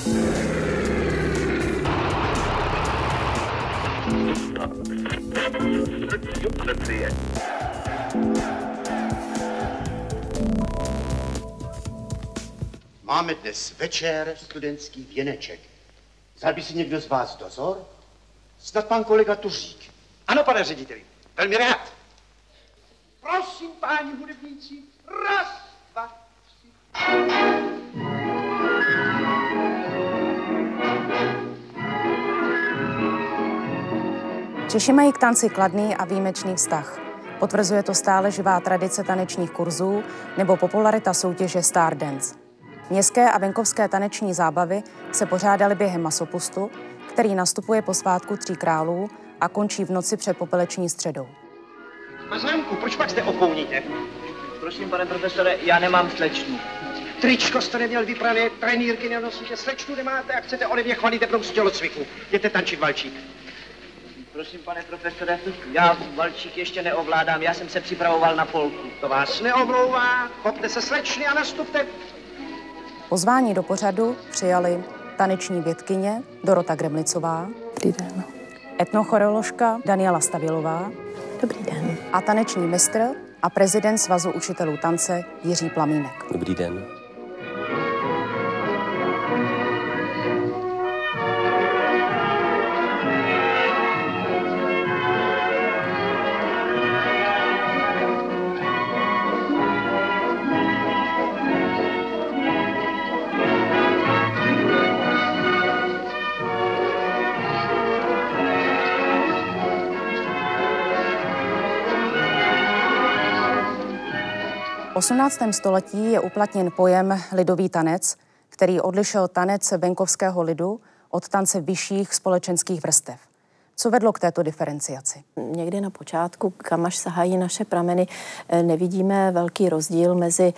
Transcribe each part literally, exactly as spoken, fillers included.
Máme dnes večer studentský věneček. Vzal by si někdo z vás dozor? Snad pan kolega Tuřík. Ano, pane řediteli, velmi rád. Prosím, páni hudebníci, raz, dva, tři. Češi mají k tanci kladný a výjimečný vztah. Potvrzuje to stále živá tradice tanečních kurzů nebo popularita soutěže Star Dance. Městské a venkovské taneční zábavy se pořádaly během masopustu, který nastupuje po svátku Tří králů a končí v noci před popeleční středou. Mazánku, proč pak jste opouníte? Prosím, pane profesore, já nemám slečnu. Tričko jste neměl vypravět, trenýrky nenosíte, slečnu nemáte a chcete Olivě chvalit v tělocviku. Jděte tančit valčík. Prosím, pane profesore, já valčík ještě neovládám, já jsem se připravoval na polku. To vás neomlouvá, chopte se slečny a nastupte. Pozvání do pořadu přijali taneční vědkyně Dorota Gremlicová, Dobrý den. etnochoreoložka Daniela Stavilová. Dobrý den. A taneční mistr a prezident Svazu učitelů tance Jiří Plamínek. Dobrý den. V osmnáctém století je uplatněn pojem lidový tanec, který odlišil tanec venkovského lidu od tance vyšších společenských vrstev. Co vedlo k této diferenciaci? Někdy na počátku, kam až sahají naše prameny, nevidíme velký rozdíl mezi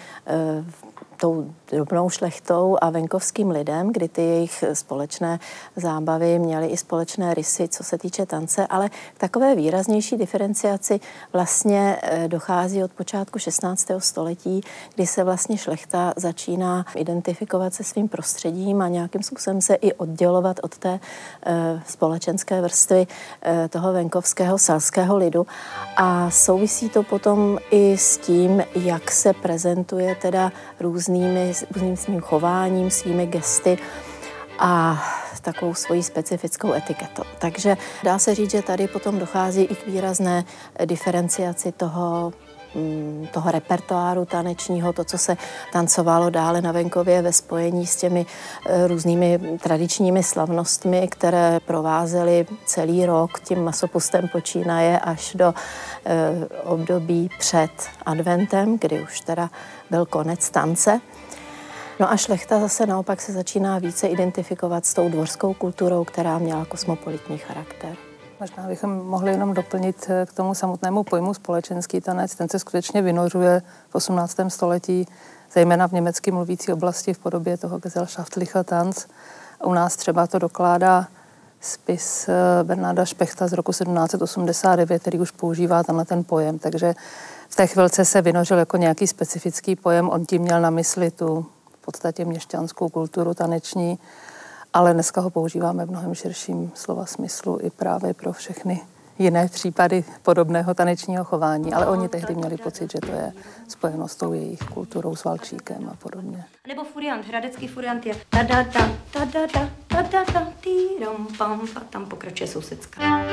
tou drobnou šlechtou a venkovským lidem, kdy ty jejich společné zábavy měly i společné rysy, co se týče tance, ale k takové výraznější diferenciaci vlastně dochází od počátku šestnáctého století, kdy se vlastně šlechta začíná identifikovat se svým prostředím a nějakým způsobem se i oddělovat od té společenské vrstvy toho venkovského selského lidu. A souvisí to potom i s tím, jak se prezentuje teda různými různým svým chováním, svými gesty a takovou svojí specifickou etiketou. Takže dá se říct, že tady potom dochází i k výrazné diferenciaci toho, toho repertoáru tanečního, to, co se tancovalo dále na venkově ve spojení s těmi různými tradičními slavnostmi, které provázely celý rok tím masopustem počínaje až do eh, období před adventem, kdy už teda byl konec tance. No a šlechta zase naopak se začíná více identifikovat s tou dvorskou kulturou, která měla kosmopolitní charakter. Možná bychom mohli jenom doplnit k tomu samotnému pojmu společenský tanec. Ten se skutečně vynořuje v osmnáctém století, zejména v německy mluvící oblasti v podobě toho gesellschaftlicher Tanz. U nás třeba to dokládá spis Bernarda Špechta z roku sedmnáct osmdesát devět, který už používá tenhle ten pojem. Takže v té chvilce se vynořil jako nějaký specifický pojem. On tím měl na mysli tu v podstatě měšťanskou kulturu taneční, ale dneska ho používáme v mnohem širším slova smyslu i právě pro všechny jiné případy podobného tanečního chování. Ale oni tehdy měli pocit, že to je spojeno s tou jejich kulturou, s valčíkem a podobně. Nebo furiant, hradecký furiant je ta da da ta da da ta da da tí rom pam a tam pokračuje sousedská.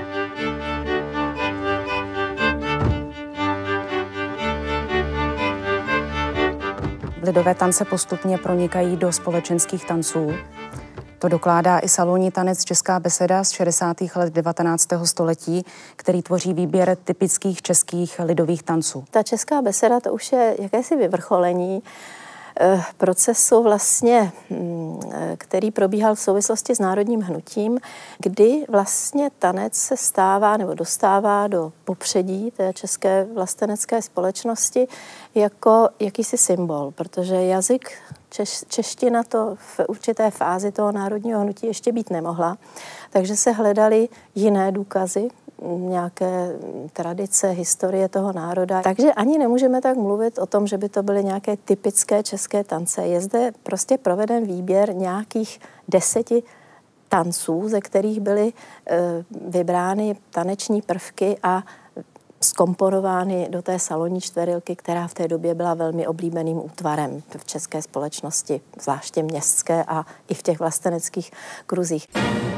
Lidové tance postupně pronikají do společenských tanců. To dokládá i salonní tanec Česká beseda z šedesátých let devatenáctého století, který tvoří výběr typických českých lidových tanců. Ta Česká beseda to už je jakési vyvrcholení procesu vlastně, který probíhal v souvislosti s národním hnutím, kdy vlastně tanec se stává nebo dostává do popředí té české vlastenecké společnosti jako jakýsi symbol, protože jazyk češ, čeština to v určité fázi toho národního hnutí ještě být nemohla, takže se hledaly jiné důkazy nějaké tradice, historie toho národa. Takže ani nemůžeme tak mluvit o tom, že by to byly nějaké typické české tance. Je zde prostě proveden výběr nějakých deseti tanců, ze kterých byly e, vybrány taneční prvky a zkomponovány do té salonní čtverilky, která v té době byla velmi oblíbeným útvarem v české společnosti, zvláště městské a i v těch vlasteneckých kruzích.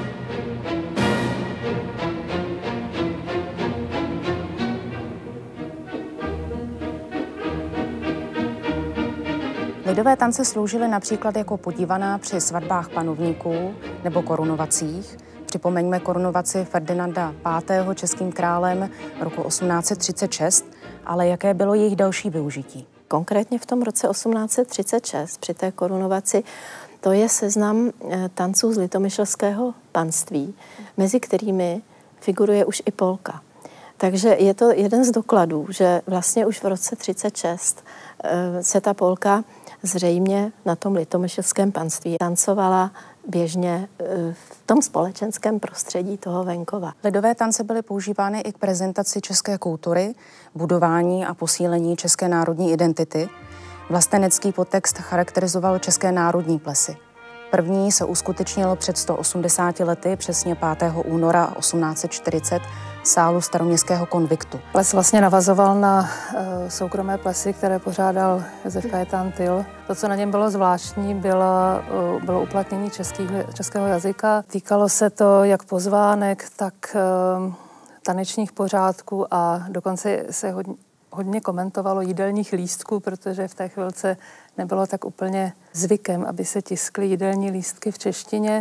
Lidové tance sloužily například jako podívaná při svatbách panovníků nebo korunovacích. Připomeňme korunovaci Ferdinanda pátého českým králem roku osmnáct set třicet šest, ale jaké bylo jejich další využití? Konkrétně v tom roce osmnáct set třicet šest při té korunovaci to je seznam tanců z litomyšlského panství, mezi kterými figuruje už i polka. Takže je to jeden z dokladů, že vlastně už v roce třicet šest se ta polka zřejmě na tom litomyšlském panství tancovala běžně v tom společenském prostředí toho venkova. Lidové tance byly používány i k prezentaci české kultury, budování a posílení české národní identity. Vlastenecký podtext charakterizoval české národní plesy. První se uskutečnilo před sto osmdesáti lety, přesně pátého února osmnáct set čtyřicet, v sálu Staroměstského konviktu. Ples vlastně navazoval na uh, soukromé plesy, které pořádal Josef Kajetán Tyl. To, co na něm bylo zvláštní, bylo, uh, bylo uplatnění český, českého jazyka. Týkalo se to jak pozvánek, tak uh, tanečních pořádků a dokonce se hodně, hodně komentovalo jídelních lístků, protože v té chvilce nebylo tak úplně zvykem, aby se tiskly jídelní lístky v češtině.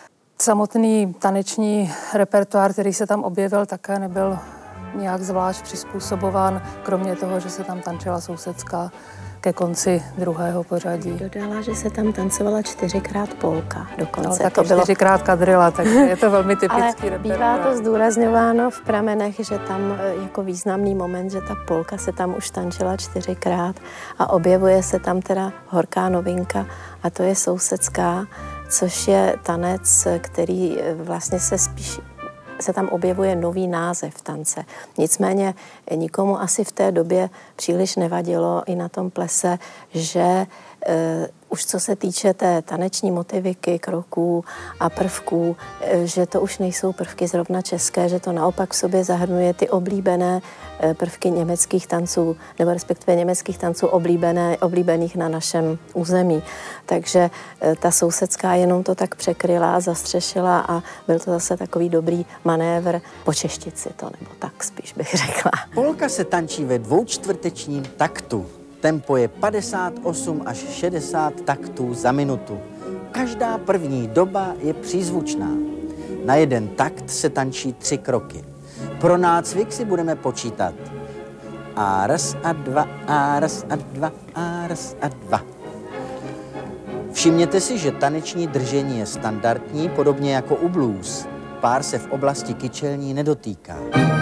Samotný taneční repertoár, který se tam objevil, také nebyl nějak zvlášť přizpůsobován, kromě toho, že se tam tančila sousedská ke konci druhého pořadí. Dodala, že se tam tancovala čtyřikrát polka dokonce. Ale taky bylo... čtyřikrát kadrila, takže je to velmi typický Ale bývá to zdůrazňováno v pramenech, že tam jako významný moment, že ta polka se tam už tančila čtyřikrát a objevuje se tam teda horká novinka a to je sousedská, což je tanec, který vlastně se spíš se tam objevuje nový název tance. Nicméně nikomu asi v té době příliš nevadilo i na tom plese, že uh, už co se týče té taneční motiviky, kroků a prvků, uh, že to už nejsou prvky zrovna české, že to naopak v sobě zahrnuje ty oblíbené uh, prvky německých tanců, nebo respektive německých tanců oblíbené, oblíbených na našem území. Takže uh, ta sousedská jenom to tak překryla, zastřešila a byl to zase takový dobrý manévr počeštit si to, nebo tak spíš bych řekla. Polka se tančí ve dvoučtvrtečním taktu. Tempo je padesát osm až šedesát taktů za minutu. Každá první doba je přízvučná. Na jeden takt se tančí tři kroky. Pro nácvik si budeme počítat. A raz a dva, a raz a dva, a raz a dva. Všimněte si, že taneční držení je standardní, podobně jako u blues. Pár se v oblasti kyčelní nedotýká.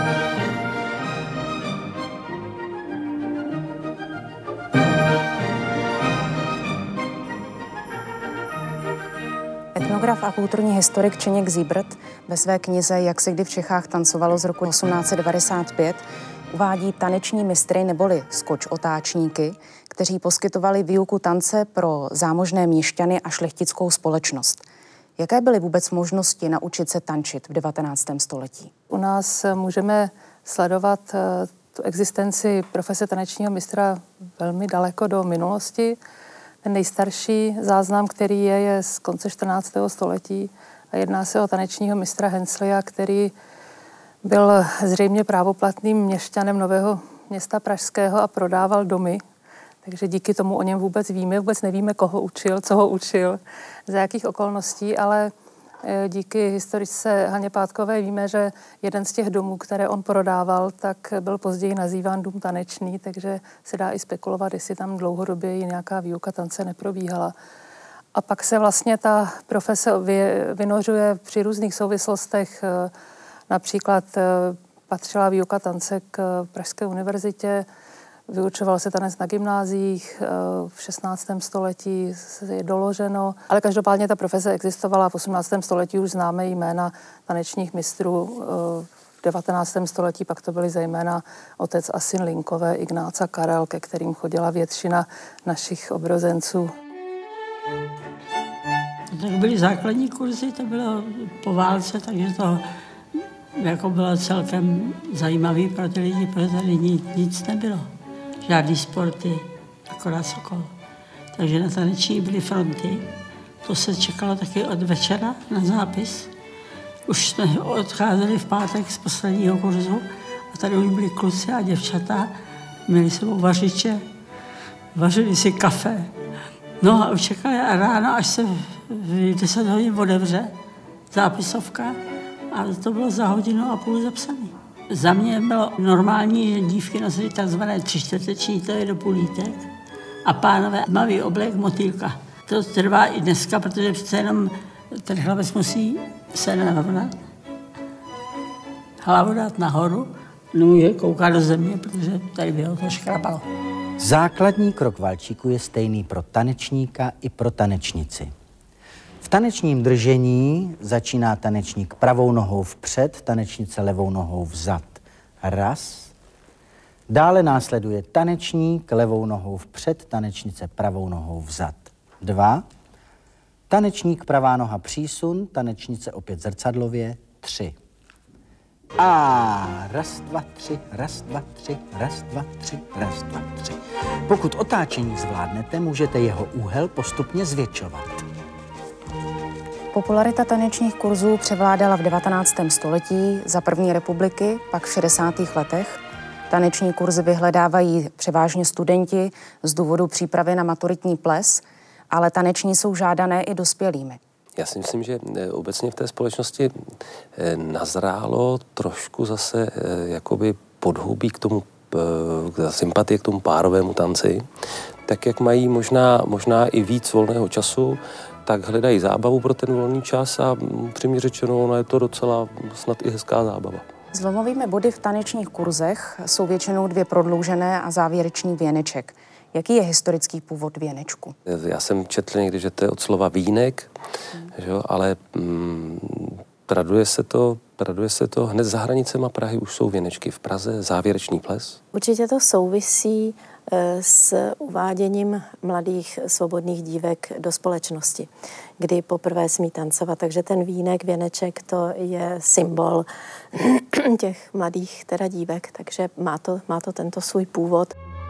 Etnograf a kulturní historik Čeněk Zíbrt ve své knize Jak se kdy v Čechách tancovalo z roku osmnáct set devadesát pět uvádí taneční mistry neboli skoč-otáčníky, kteří poskytovali výuku tance pro zámožné měšťany a šlechtickou společnost. Jaké byly vůbec možnosti naučit se tančit v devatenáctém století? U nás můžeme sledovat tu existenci profese tanečního mistra velmi daleko do minulosti. Ten nejstarší záznam, který je, je z konce čtrnáctého století a jedná se o tanečního mistra Henslia, který byl zřejmě právoplatným měšťanem Nového Města pražského a prodával domy. Takže díky tomu o něm vůbec víme, vůbec nevíme, koho učil, co ho učil, za jakých okolností, ale díky historičce Haně Pátkové víme, že jeden z těch domů, které on prodával, tak byl později nazýván dům tanečný, takže se dá i spekulovat, jestli tam dlouhodobě nějaká výuka tance neprobíhala. A pak se vlastně ta profese vynořuje při různých souvislostech. Například patřila výuka tance k Pražské univerzitě, vyučoval se tanec na gymnáziích, v šestnáctém století je doloženo, ale každopádně ta profese existovala. V osmnáctém století už známe jména tanečních mistrů devatenáctém století pak to byli zejména otec a syn Linkové, Ignác a Karel, ke kterým chodila většina našich obrozenců. To byly základní kurzy, to bylo po válce, takže to jako bylo celkem zajímavý pro ty lidi, protože tady nic nebylo. Žádný sporty, akorát Sokol. Takže na taneční byly fronty. To se čekalo taky od večera na zápis. Už jsme odcházeli v pátek z posledního kurzu a tady už byli kluci a děvčata. Měli sebou vařiče, vařili si kafe. No a čekali a ráno, až se v deset hodin otevře zápisovka a to bylo za hodinu a půl zapsaný. Za mě bylo normální, že dívky nosily takzvané třičtvrteční, to je do půlítek, a pánové tmavý oblek motýlka. To trvá i dneska, protože přece jenom ten chlapec musí se narovnat, hlavu dát nahoru, nemůže koukat do země, protože tady by ho to škrabalo. Základní krok valčíku je stejný pro tanečníka i pro tanečnici. V tanečním držení začíná tanečník pravou nohou vpřed, tanečnice levou nohou vzad. Raz. Dále následuje tanečník levou nohou vpřed, tanečnice pravou nohou vzad. Dva. Tanečník pravá noha přísun, tanečnice opět zrcadlově. Tři. A raz, dva, tři, raz, dva, tři, raz, dva, tři, raz, dva, tři. Pokud otáčení zvládnete, můžete jeho úhel postupně zvětšovat. Popularita tanečních kurzů převládala v devatenáctém století, za první republiky, pak v šedesátých letech. Taneční kurzy vyhledávají převážně studenti z důvodu přípravy na maturitní ples, ale taneční jsou žádané i dospělými. Já si myslím, že obecně v té společnosti nazrálo trošku zase jakoby podhoubí k tomu, k sympatie k tomu párovému tanci. Tak jak mají možná, možná i víc volného času, tak hledají zábavu pro ten volný čas a upřímně řečeno, ono je to docela snad i hezká zábava. Zlomovými body v tanečních kurzech jsou většinou dvě prodloužené a závěrečný věneček. Jaký je historický původ věnečku? Já jsem četl někdy, že to je od slova vínek, hmm. že jo, ale mm, traduje se to, traduje se to hned za hranicema Prahy, už jsou věnečky v Praze, závěrečný ples. Určitě to souvisí e, s uváděním mladých svobodných dívek do společnosti, kdy poprvé smí tancovat. Takže ten vínek, věneček, to je symbol těch mladých teda dívek, takže má to, má to tento svůj původ.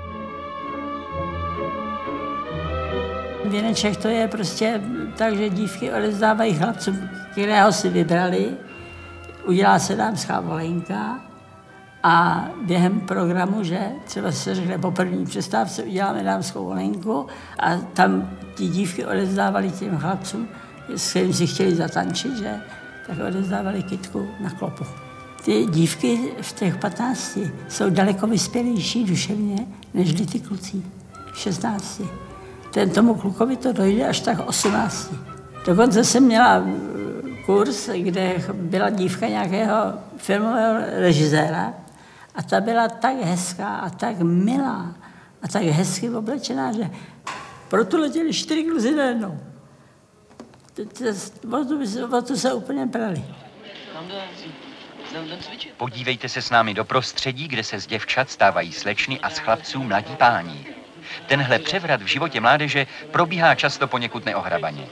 Věneček to je prostě tak, že dívky odevzdávají chlapcům, kterého si vybrali, udělá se dámská volenka a během programu, že třeba se řekne po první přestávce uděláme dámskou volenku a tam ti dívky odevzdávali těm chlapcům, s kterým si chtěli zatančit, že, tak odevzdávali kytku na klopu. Ty dívky v těch patnácti jsou daleko vyspělejší duševně, než ty kluci v šestnácti. Ten tomu klukovi to dojde až tak osmnácti. Dokonce jsem měla kurz, kde byla dívka nějakého filmového režiséra a ta byla tak hezká a tak milá a tak hezky oblečená, že proto letěli čtyři kluzy najednou. O to se úplně prali. Podívejte se s námi do prostředí, kde se z děvčat stávají slečny a z chlapců mladí páni. Tenhle převrat v životě mládeže probíhá často poněkud neohrabaně.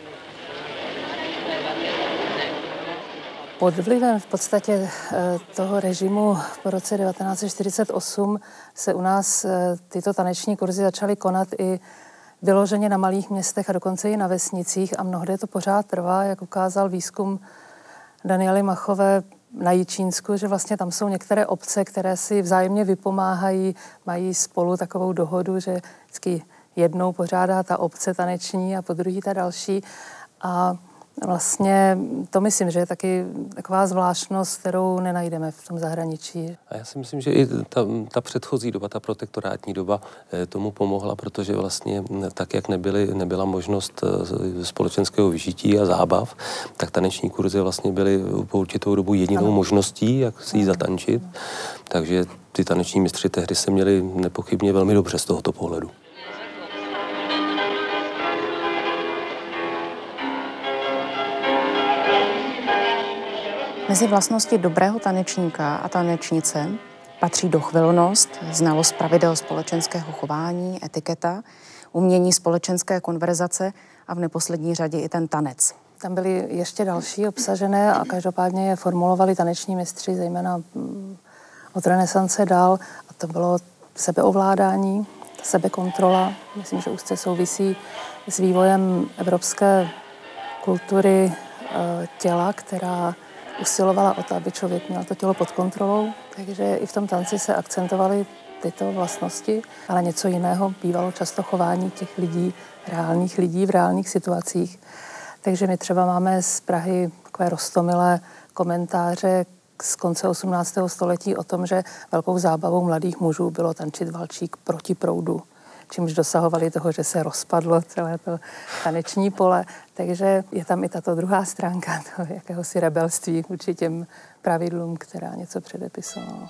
Pod vlivem v podstatě toho režimu po roce devatenáct set čtyřicet osm se u nás tyto taneční kurzy začaly konat i vyloženě na malých městech a dokonce i na vesnicích a mnohde to pořád trvá, jak ukázal výzkum Daniely Machové na Jičínsku, že vlastně tam jsou některé obce, které si vzájemně vypomáhají, mají spolu takovou dohodu, že vždycky jednou pořádá ta obce taneční a po druhý ta další. A vlastně to myslím, že je taky taková zvláštnost, kterou nenajdeme v tom zahraničí. A já si myslím, že i ta, ta předchozí doba, ta protektorátní doba tomu pomohla, protože vlastně tak, jak nebyly, nebyla možnost společenského vyžití a zábav, tak taneční kurzy vlastně byly po určitou dobu jedinou ano. možností, jak si ji zatančit. Takže ty taneční mistři tehdy se měli nepochybně velmi dobře z tohoto pohledu. Mezi vlastnosti dobrého tanečníka a tanečnice patří dochvilnost, znalost pravidel společenského chování, etiketa, umění společenské konverzace a v neposlední řadě i ten tanec. Tam byly ještě další obsažené a každopádně je formulovali taneční mistři, zejména od renesance dál. A to bylo sebeovládání, sebekontrola. Myslím, že úzce souvisí s vývojem evropské kultury těla, která usilovala o to, aby člověk měl to tělo pod kontrolou. Takže i v tom tanci se akcentovaly tyto vlastnosti, ale něco jiného bývalo často chování těch lidí, reálných lidí v reálných situacích. Takže my třeba máme z Prahy takové roztomilé komentáře z konce osmnáctého století o tom, že velkou zábavou mladých mužů bylo tančit valčík proti proudu, čímž dosahovali toho, že se rozpadlo celé to taneční pole. Takže je tam i tato druhá stránka toho jakéhosi rebelství vůči těm pravidlům, která něco předepisovala.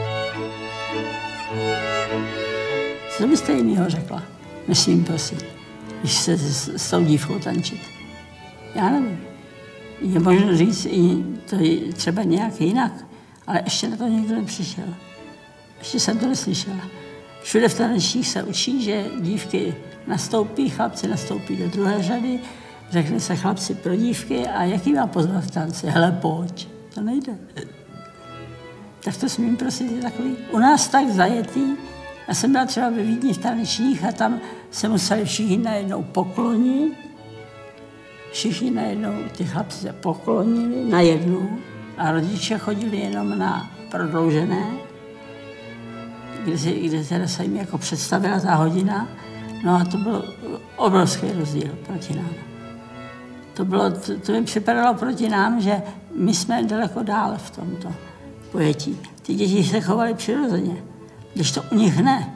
Co byste jinýho řekla, než svým prosit, když se s, s tou dívkou tančit? Já nevím. Je možno říct i to je třeba nějak jinak, ale ještě na to nikdo nepřišel. Ještě jsem to neslyšela. Všude v tanečních se učí, že dívky nastoupí, chlapci nastoupí do druhé řady, řekne se chlapci pro dívky a jaký má pozvat v tanci? Hele, pojď. To nejde. Tak to smím prosit je takový. U nás tak zajetý. Já jsem byla třeba ve Vídni v tanečních a tam se museli všichni najednou poklonit. Všichni najednou, ty chlapci se poklonili najednou a rodiče chodili jenom na prodloužené, kde se, kde se, se jim jako představila ta hodina. No a to byl obrovský rozdíl proti nám. To, bylo, to, to mi připadalo proti nám, že my jsme daleko dál v tomto pojetí. Ty děti se chovaly přirozeně, když to u nich ne.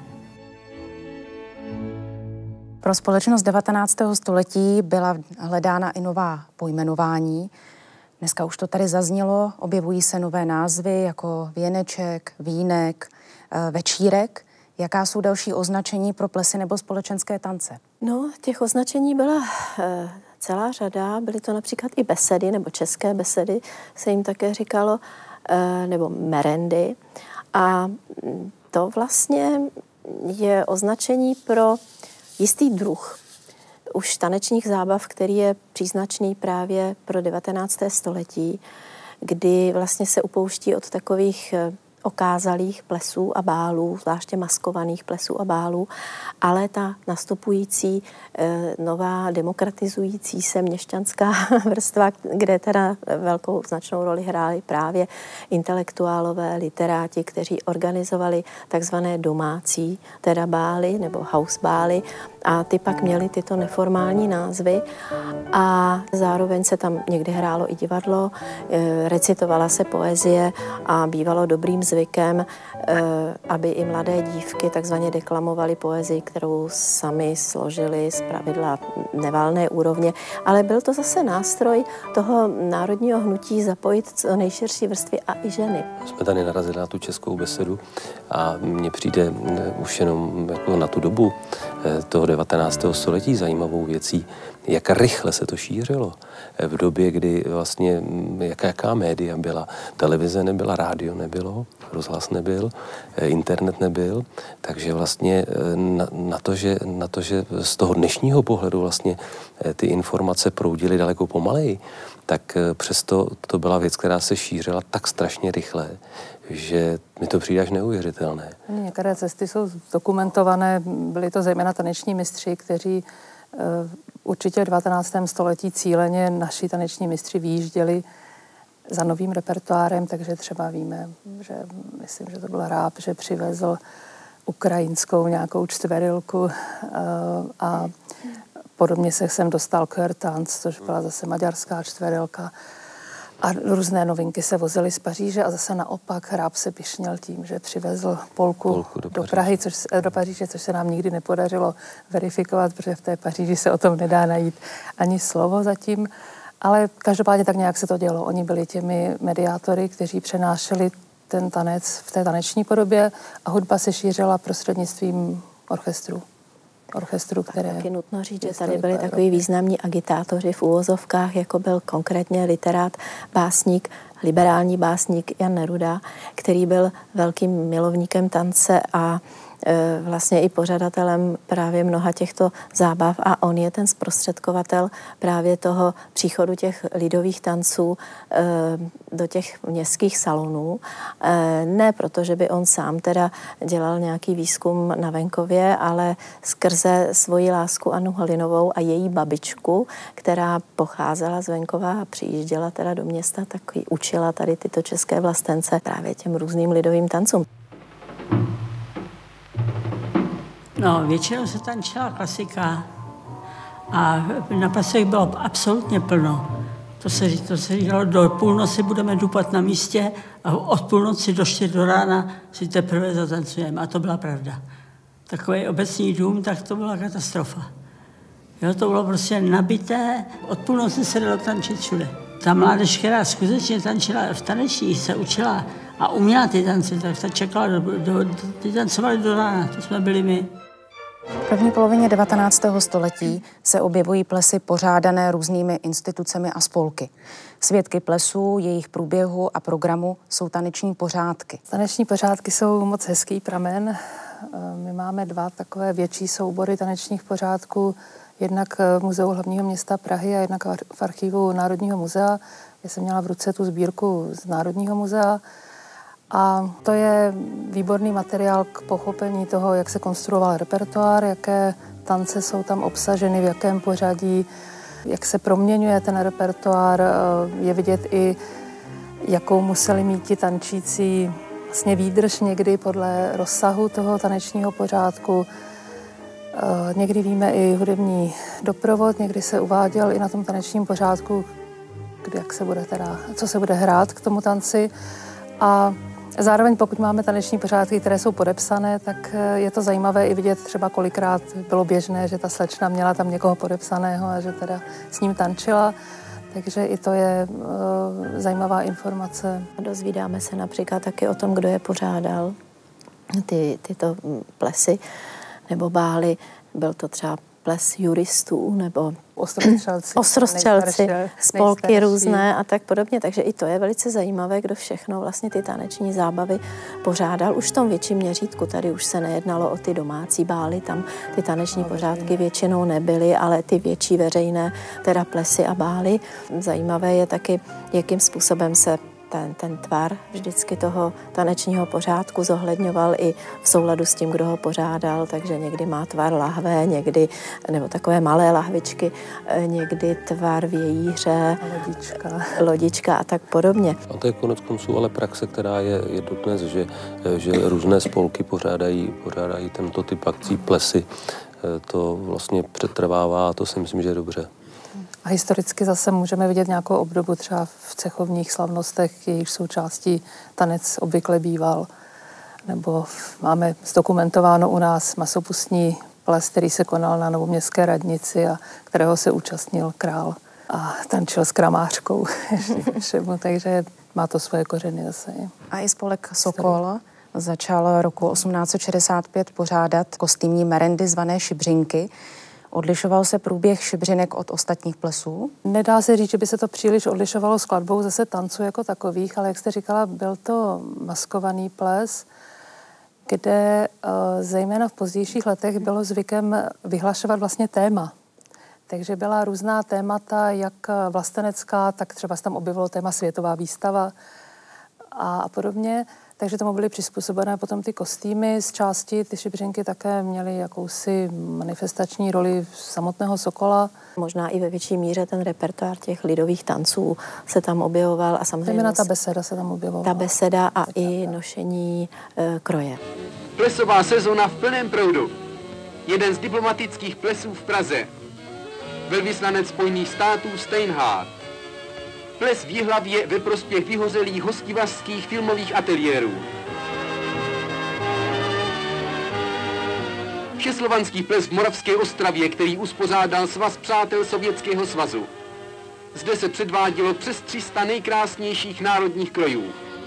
Pro společnost devatenáctého století byla hledána i nová pojmenování. Dneska už to tady zaznělo, objevují se nové názvy jako věneček, vínek, večírek. Jaká jsou další označení pro plesy nebo společenské tance? No, těch označení byla e, celá řada. Byly to například i besedy, nebo české besedy, se jim také říkalo, e, nebo merendy. A to vlastně je označení pro jistý druh už tanečních zábav, který je příznačný právě pro devatenácté století, kdy vlastně se upouští od takových okázalých plesů a bálů, zvláště maskovaných plesů a bálů, ale ta nastupující e, nová demokratizující se měšťanská vrstva, kde teda velkou značnou roli hráli právě intelektuálové, literáti, kteří organizovali takzvané domácí teda bály nebo house bály a ty pak měly tyto neformální názvy a zároveň se tam někdy hrálo i divadlo, e, recitovala se poezie a bývalo dobrým zvykem, aby i mladé dívky takzvaně deklamovaly poezii, kterou sami složili z pravidla nevalné úrovně. Ale byl to zase nástroj toho národního hnutí zapojit co nejširší vrstvy a i ženy. Jsme tady narazili na tu českou besedu a mně přijde už jenom jako na tu dobu toho devatenáctého století zajímavou věcí, jak rychle se to šířilo. V době, kdy vlastně jaká, jaká média byla. Televize nebyla, rádio nebylo, rozhlas nebyl, internet nebyl, takže vlastně na, na, to, že, na to, že z toho dnešního pohledu vlastně ty informace proudily daleko pomaleji, tak přesto to byla věc, která se šířila tak strašně rychle, že mi to přijde až neuvěřitelné. Některé cesty jsou dokumentované, byly to zejména taneční mistři, kteří určitě v devatenáctém století cíleně naši taneční mistři vyjížděli za novým repertoárem, takže třeba víme, že myslím, že to byl Ráb, že přivezl ukrajinskou nějakou čtverilku a podobně se sem dostal Körtanz, což byla zase maďarská čtverilka. A různé novinky se vozily z Paříže a zase naopak Ráb se pyšnil tím, že přivezl Polku, Polku do, do Prahy, což, do Paříže, což se nám nikdy nepodařilo verifikovat, protože v té Paříži se o tom nedá najít ani slovo zatím. Ale každopádně tak nějak se to dělo. Oni byli těmi mediátory, kteří přenášeli ten tanec v té taneční podobě a hudba se šířila prostřednictvím orchestru. orchestru, které... Taky nutno říct, že tady byli takový významní agitátoři v úvozovkách, jako byl konkrétně literát, básník liberální básník Jan Neruda, který byl velkým milovníkem tance a vlastně i pořadatelem právě mnoha těchto zábav a on je ten zprostředkovatel právě toho příchodu těch lidových tanců do těch městských salonů. Ne proto, že by on sám teda dělal nějaký výzkum na venkově, ale skrze svoji lásku Annu Halinovou a její babičku, která pocházela z venkova a přijížděla teda do města, tak ji učila tady tyto české vlastence právě těm různým lidovým tancům. No, většinou se tančila klasika a na plesech bylo absolutně plno. To se, to se říkalo, do půlnoci budeme dupat na místě a od půlnoci do čtyř do rána si teprve zatancujeme. A to byla pravda. Takový obecní dům, tak to byla katastrofa. Jo, to bylo prostě nabité, od půlnoci se dalo tančit všude. Ta mládež, která skutečně tančila v taneční, se učila a uměla ty tance, tak ta čekala, do, do, do, ty tancovali do rána, to jsme byli my. V první polovině devatenáctého století se objevují plesy pořádané různými institucemi a spolky. Svědky plesů, jejich průběhu a programu jsou taneční pořádky. Taneční pořádky jsou moc hezký pramen. My máme dva takové větší soubory tanečních pořádků, jednak v Muzeu hlavního města Prahy a jednak v archivu Národního muzea. Já jsem měla v ruce tu sbírku z Národního muzea. A to je výborný materiál k pochopení toho, jak se konstruoval repertoár, jaké tance jsou tam obsaženy, v jakém pořadí, jak se proměňuje ten repertoár. Je vidět i, jakou museli mít ti tančící vlastně výdrž někdy podle rozsahu toho tanečního pořádku. Někdy víme i hudební doprovod, někdy se uváděl i na tom tanečním pořádku, jak se bude teda, co se bude hrát k tomu tanci. A zároveň, pokud máme taneční pořádky, které jsou podepsané, tak je to zajímavé i vidět třeba kolikrát bylo běžné, že ta slečna měla tam někoho podepsaného a že teda s ním tančila. Takže i to je uh, zajímavá informace. Dozvídáme se například taky o tom, kdo je pořádal ty, tyto plesy nebo bály. Byl to třeba ples juristů nebo ostrostřelci, ostrostřelci spolky nejstarší. Různé a tak podobně. Takže i to je velice zajímavé, kdo všechno vlastně ty taneční zábavy pořádal. Už v tom větším měřítku, tady už se nejednalo o ty domácí bály, tam ty taneční no, pořádky většinou nebyly, ale ty větší veřejné, teda plesy a bály. Zajímavé je taky, jakým způsobem se Ten, ten tvar vždycky toho tanečního pořádku zohledňoval i v souladu s tím, kdo ho pořádal, takže někdy má tvar lahve, někdy, nebo takové malé lahvičky, někdy tvar vějíře, lodička, lodička a tak podobně. A to je konec konců ale praxe, která je, je dodnes, že, že různé spolky pořádají, pořádají tento typ akcí, plesy. To vlastně přetrvává a to si myslím, že je dobře. A historicky zase můžeme vidět nějakou obdobu třeba v cechovních slavnostech, jejich součástí tanec obvykle býval. Nebo máme zdokumentováno u nás masopustní ples, který se konal na Novoměstské radnici a kterého se účastnil král a tančil s kramářkou. Takže má to svoje kořeny zase. A i spolek Sokol začal roku osmnáct set šedesát pět pořádat kostýmní merendy zvané šibřinky. Odlišoval se průběh šibřinek od ostatních plesů? Nedá se říct, že by se to příliš odlišovalo skladbou zase tanců jako takových, ale jak jste říkala, byl to maskovaný ples, kde zejména v pozdějších letech bylo zvykem vyhlašovat vlastně téma. Takže byla různá témata, jak vlastenecká, tak třeba se tam objevilo téma světová výstava a podobně. Takže tomu byly přizpůsobené potom ty kostýmy z části. Ty šibřinky také měly jakousi manifestační roli samotného Sokola. Možná i ve větší míře ten repertoár těch lidových tanců se tam objevoval. A samozřejmě nos... ta beseda se tam objevovala. Ta beseda a i nošení e, kroje. Plesová sezona v plném proudu. Jeden z diplomatických plesů v Praze. Velvyslanec Spojených států Steinhardt. Ples v Jihlavě ve prospěch vyhozelých hostivařských filmových ateliérů. Všeslovanský ples v Moravské Ostravě, který uspořádal Svaz přátel Sovětského svazu. Zde se předvádělo přes tři sta nejkrásnějších národních krojů.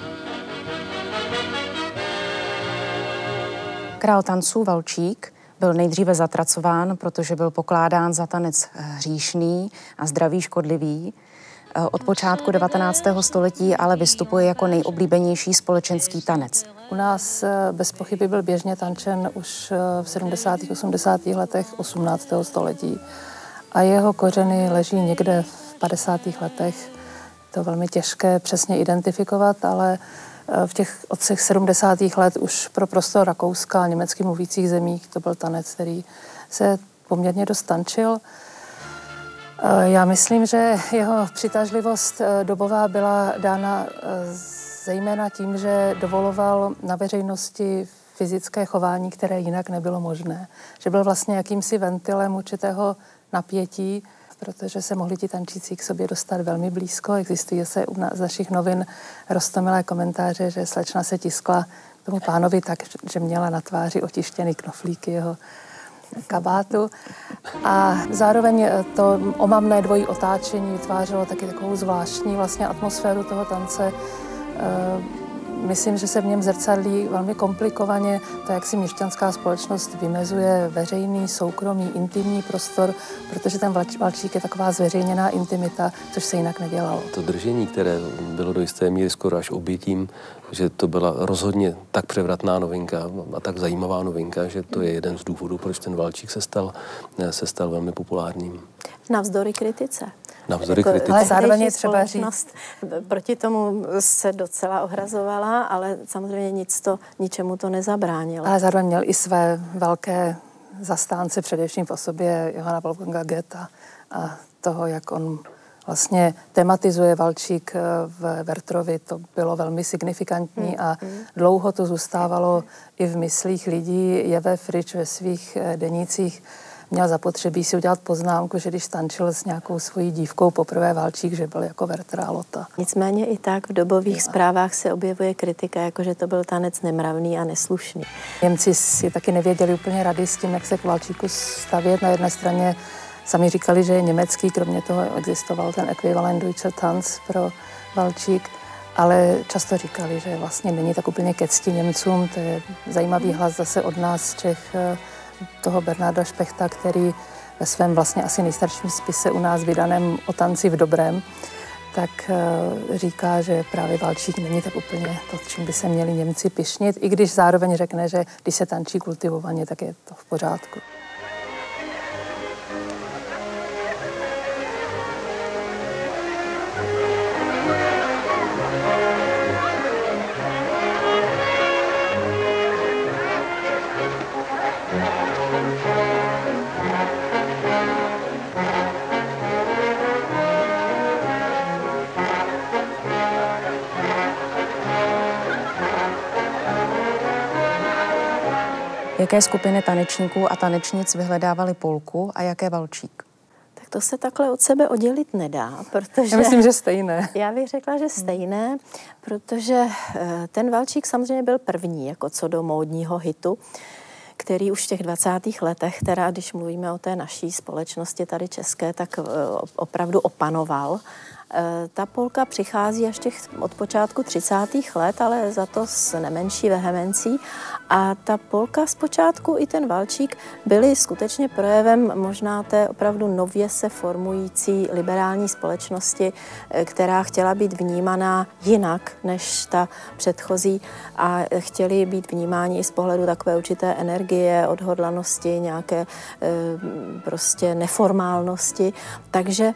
Král tanců Valčík byl nejdříve zatracován, protože byl pokládán za tanec hříšný a zdraví škodlivý. Od počátku devatenáctého století ale vystupuje jako nejoblíbenější společenský tanec. U nás bez pochyby byl běžně tančen už v sedmdesátých osmdesátých letech osmnáctého století. A jeho kořeny leží někde v padesátých letech. To je velmi těžké přesně identifikovat, ale v těch od těch sedmdesátých let už pro prostor Rakouska a německy mluvících zemích to byl tanec, který se poměrně dost tančil. Já myslím, že jeho přitažlivost dobová byla dána zejména tím, že dovoloval na veřejnosti fyzické chování, které jinak nebylo možné. Že byl vlastně jakýmsi ventilem určitého napětí, protože se mohli ti tančící k sobě dostat velmi blízko. Existuje se u nás z našich novin roztomilé komentáře, že slečna se tiskla k tomu pánovi tak, že měla na tváři otištěný knoflíky jeho kabátu. A zároveň to omamné dvojí otáčení vytvářelo taky takovou zvláštní vlastně atmosféru toho tance. Myslím, že se v něm zrcadlí velmi komplikovaně to, jak si měšťanská společnost vymezuje veřejný, soukromý, intimní prostor, protože ten valčík je taková zveřejněná intimita, což se jinak nedělalo. To držení, které bylo do jisté míry skoro až obětím, že to byla rozhodně tak převratná novinka a tak zajímavá novinka, že to je jeden z důvodů, proč ten valčík se stal, se stal velmi populárním. Navzdory kritice. Navzdory jako, kritice. Ale zároveň je třeba říct. Proti tomu se docela ohrazovala, ale samozřejmě nic to, ničemu to nezabránilo. Ale zároveň měl i své velké zastánce, především v osobě Johana Wolfganga Goethe a toho, jak on vlastně tematizuje valčík v Wertherovi, to bylo velmi signifikantní a dlouho to zůstávalo i v myslích lidí. J V Frič ve svých denících měl zapotřebí si udělat poznámku, že když tančil s nějakou svojí dívkou poprvé valčík, že byl jako Werther a Lotta. Nicméně i tak v dobových jo. zprávách se objevuje kritika, jako že to byl tanec nemravný a neslušný. Němci si taky nevěděli úplně rady s tím, jak se k valčíku stavět. Na jedné straně sami říkali, že je německý, kromě toho existoval ten ekvivalent Deutscher Tanz pro valčík, ale často říkali, že vlastně není tak úplně ke cti Němcům. To je zajímavý hlas zase od nás Čech, toho Bernarda Špechta, který ve svém vlastně asi nejstarším spise u nás vydaném O tanci v dobrém, tak říká, že právě valčík není tak úplně to, čím by se měli Němci pyšnit, i když zároveň řekne, že když se tančí kultivovaně, tak je to v pořádku. Jaké skupiny tanečníků a tanečnic vyhledávaly polku a jaké valčík? Tak to se takhle od sebe oddělit nedá, protože... Já myslím, že stejné. Já bych řekla, že stejné, protože ten valčík samozřejmě byl první, jako co do módního hitu, který už v těch dvacátých letech, teda když mluvíme o té naší společnosti tady české, tak opravdu opanoval. Ta polka přichází až těch od počátku třicátých let, ale za to s nemenší vehemencí. A ta polka zpočátku i ten valčík byly skutečně projevem možná té opravdu nově se formující liberální společnosti, která chtěla být vnímaná jinak než ta předchozí a chtěli být vnímáni i z pohledu takové určité energie, odhodlanosti, nějaké prostě neformálnosti. Takže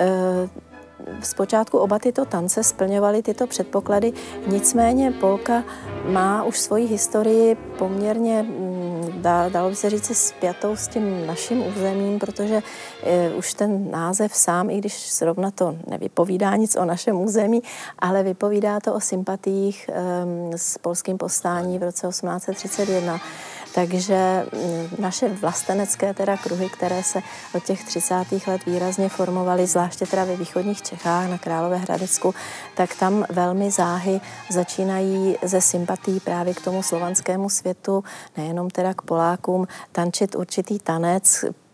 zpočátku oba tyto tance splňovaly tyto předpoklady, nicméně polka má už svoji historii poměrně, dá, dalo by se říct, spjatou s tím naším územím, protože e, už ten název sám, i když zrovna to nevypovídá nic o našem území, ale vypovídá to o sympatiích e, s polským povstání v roce osmnáct set třicet jedna. Takže naše vlastenecké teda kruhy, které se od těch třicátých let výrazně formovaly, zvláště teda ve východních Čechách na Královéhradecku, tak tam velmi záhy začínají ze sympatií právě k tomu slovanskému světu, nejenom teda k Polákům, tančit určitý tanec,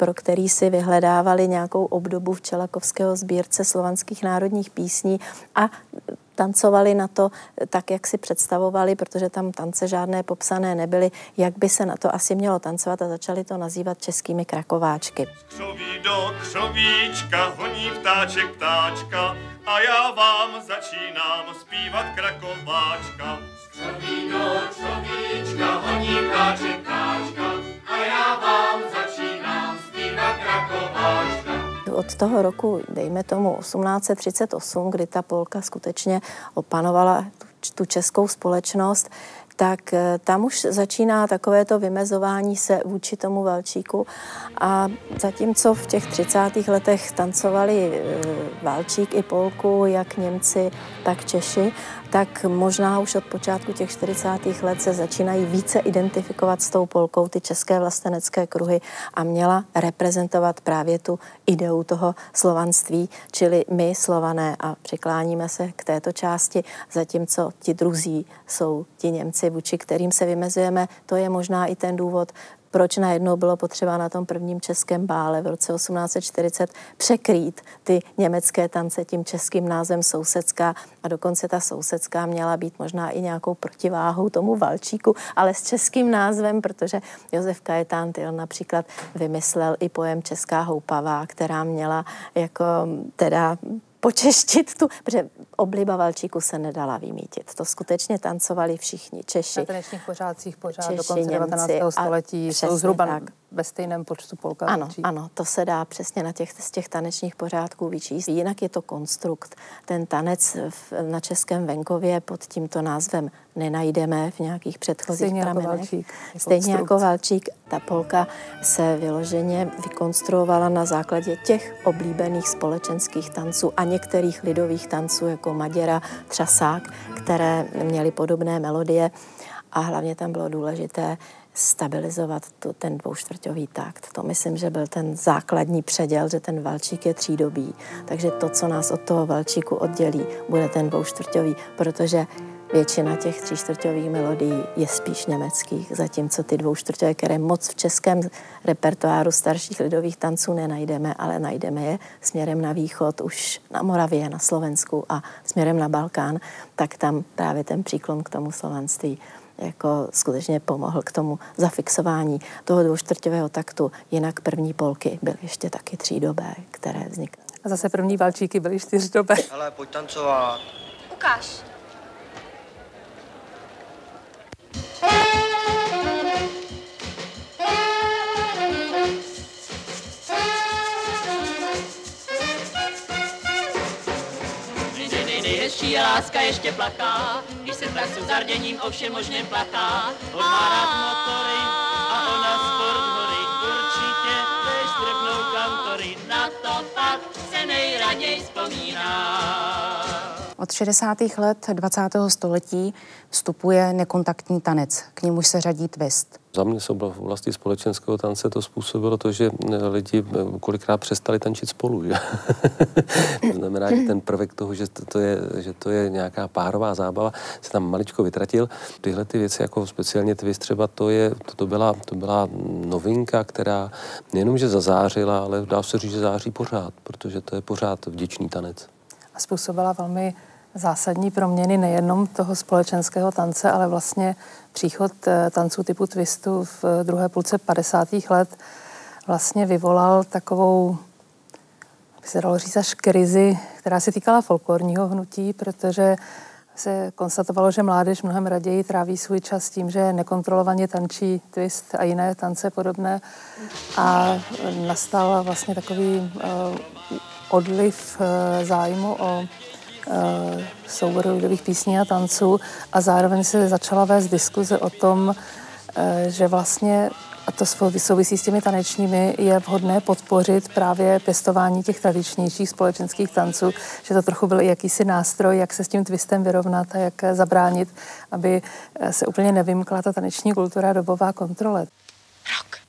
pro který si vyhledávali nějakou obdobu v Čelakovského sbírce slovanských národních písní a tancovali na to tak, jak si představovali, protože tam tance žádné popsané nebyly, jak by se na to asi mělo tancovat a začali to nazývat českými krakováčky. Křoví do křovíčka honí ptáček ptáčka a já vám začínám zpívat krakováčka. Křoví do křovíčka honí ptáček ptáčka a já vám začínám zpívat krakováčka. Od toho roku, dejme tomu osmnáct set třicet osm, kdy ta polka skutečně opanovala tu českou společnost, tak tam už začíná takovéto vymezování se vůči tomu valčíku. A zatímco v těch třicátých letech tancovali valčík i polku, jak Němci, tak Češi, tak možná už od počátku těch čtyřicátých let se začínají více identifikovat s tou polkou ty české vlastenecké kruhy a měla reprezentovat právě tu ideu toho slovanství, čili my Slované, a přikláníme se k této části, zatímco ti druzí jsou ti Němci, vůči kterým se vymezujeme. To je možná i ten důvod, proč najednou bylo potřeba na tom prvním českém bále v roce osmnáct set čtyřicet překrýt ty německé tance tím českým názvem sousecká a dokonce ta sousedská měla být možná i nějakou protiváhou tomu valčíku, ale s českým názvem, protože Josef Kajetán Tyl například vymyslel i pojem česká houpavá, která měla jako teda počeštit tu, protože obliba valčíku se nedala vymítit. To skutečně tancovali všichni Češi. Na tanečních pořádcích pořád Češi, do konce Němci devatenáctého století jsou zhruba tak ve stejném počtu polka. Ano, valčík. ano, to se dá přesně na těch, z těch tanečních pořádků vyčíst. Jinak je to konstrukt. Ten tanec v, na českém venkově pod tímto názvem nenajdeme v nějakých předchozích Stejně pramenech. Jako valčík. Stejně jako valčík. Ta polka se vyloženě vykonstruovala na základě těch oblíbených společenských tanců a některých lidových tanců, jako maděra, třasák, které měly podobné melodie a hlavně tam bylo důležité stabilizovat tu, ten dvoučtvrťový takt. To myslím, že byl ten základní předěl, že ten valčík je třídobý. Takže to, co nás od toho valčíku oddělí, bude ten dvoučtvrťový, protože většina těch tříčtvrťových melodií je spíš německých, zatímco ty dvoučtvrťové, které moc v českém repertoáru starších lidových tanců nenajdeme, ale najdeme je směrem na východ, už na Moravě, na Slovensku a směrem na Balkán, tak tam právě ten příklon k tomu slovanství jako skutečně pomohl k tomu zafixování toho dvoučtvrťového taktu. Jinak první polky byly ještě taky třídobé, které vznikly. A zase první valčíky byly čtyřdobé. Hele, pojď tancovat. Ukáž. Nejhezčí je láska ještě plachá, když se trasu zarděním o všem možném plachá. On má rád motory a ona sport hory, určitě tež trpnou kantory, na to pak se nejraději vzpomíná. Od šedesátých let dvacátého století vstupuje nekontaktní tanec, k němuž se řadí twist. Za mě v oblasti společenského tance to způsobilo to, že lidi kolikrát přestali tančit spolu. Že? To znamená, že ten prvek toho, že to, je, že to je nějaká párová zábava, se tam maličko vytratil. Tyhle ty věci, jako speciálně twist třeba, to, je, to, to, byla, to byla novinka, která nejenom, že zazářila, ale dá se říct, že září pořád, protože to je pořád vděčný tanec. A způsobila velmi zásadní proměny nejenom toho společenského tance, ale vlastně příchod tanců typu twistu v druhé půlce padesátých let vlastně vyvolal takovou, by se dalo říct, až krizi, která se týkala folklorního hnutí, protože se konstatovalo, že mládež mnohem raději tráví svůj čas tím, že nekontrolovaně tančí twist a jiné tance podobné. A nastal vlastně takový uh, odliv uh, zájmu o uh, soubory lidových písní a tanců a zároveň se začala vést diskuze o tom, uh, že vlastně, a to souvisí s těmi tanečními, je vhodné podpořit právě pěstování těch tradičnějších společenských tanců, že to trochu byl jakýsi nástroj, jak se s tím twistem vyrovnat a jak zabránit, aby se úplně nevymkla ta taneční kultura dobová kontrole. Rok.